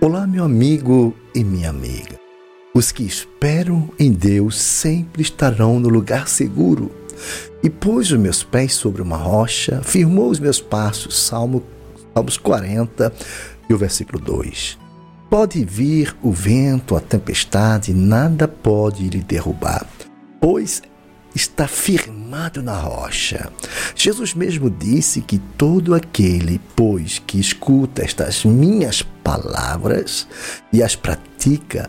Olá, meu amigo e minha amiga. Os que esperam em Deus sempre estarão no lugar seguro. E pôs os meus pés sobre uma rocha, firmou os meus passos. Salmos 40 e o versículo 2. Pode vir o vento, a tempestade, nada pode lhe derrubar, pois está firmado na rocha. Jesus mesmo disse que todo aquele, pois, que escuta estas minhas palavras e as pratica,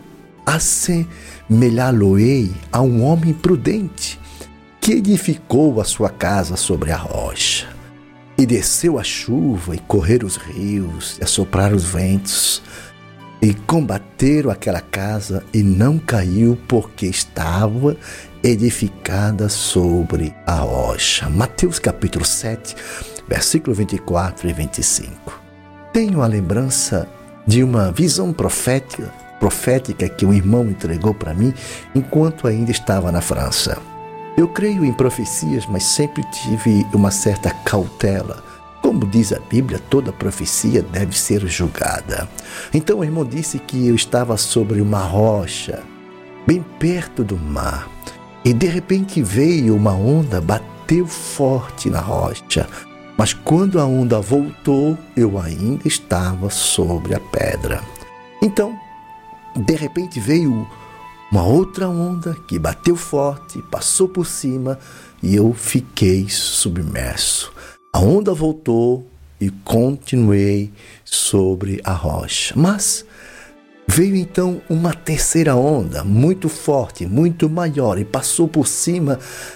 assemelhá-lo-ei a um homem prudente que edificou a sua casa sobre a rocha. E desceu a chuva, e correram os rios, e assopraram os ventos, e combateram aquela casa, e não caiu, porque estava edificada sobre a rocha. Mateus capítulo 7, versículo 24 e 25. Tenho a lembrança de uma visão profética que um irmão entregou para mim enquanto ainda estava na França. Eu creio em profecias, mas sempre tive uma certa cautela. Como diz a Bíblia, toda profecia deve ser julgada. Então o irmão disse que eu estava sobre uma rocha, bem perto do mar. E de repente veio uma onda, bateu forte na rocha. Mas quando a onda voltou, eu ainda estava sobre a pedra. Então, de repente veio uma outra onda que bateu forte, passou por cima e eu fiquei submerso. A onda voltou e continuei sobre a rocha. Mas veio então uma terceira onda, muito forte, muito maior, e passou por cima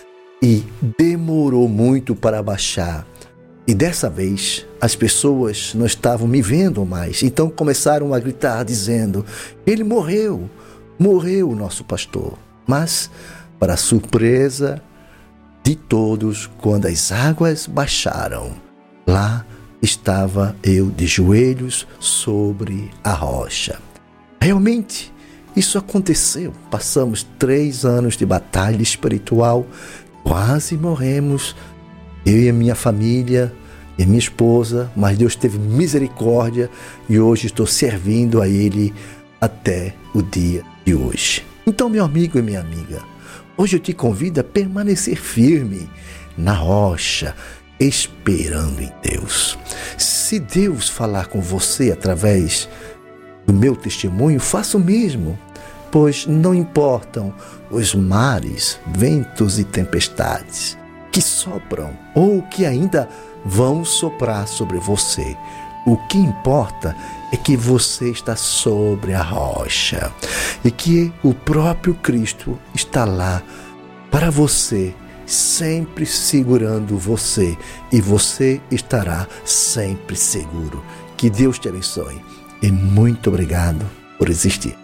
e demorou muito para baixar. E dessa vez as pessoas não estavam me vendo mais, então começaram a gritar dizendo: ele morreu o nosso pastor. Mas, para surpresa de todos, quando as águas baixaram, lá estava eu de joelhos sobre a rocha. Realmente, isso aconteceu. Passamos 3 anos de batalha espiritual, quase morremos, eu e a minha família e a minha esposa, mas Deus teve misericórdia e hoje estou servindo a Ele até o dia de hoje. Então, meu amigo e minha amiga, hoje eu te convido a permanecer firme na rocha, esperando em Deus. Se Deus falar com você através do meu testemunho, faça o mesmo, pois não importam os mares, ventos e tempestades que sopram ou que ainda vão soprar sobre você. O que importa é que você está sobre a rocha e que o próprio Cristo está lá para você, sempre segurando você, e você estará sempre seguro. Que Deus te abençoe e muito obrigado por existir.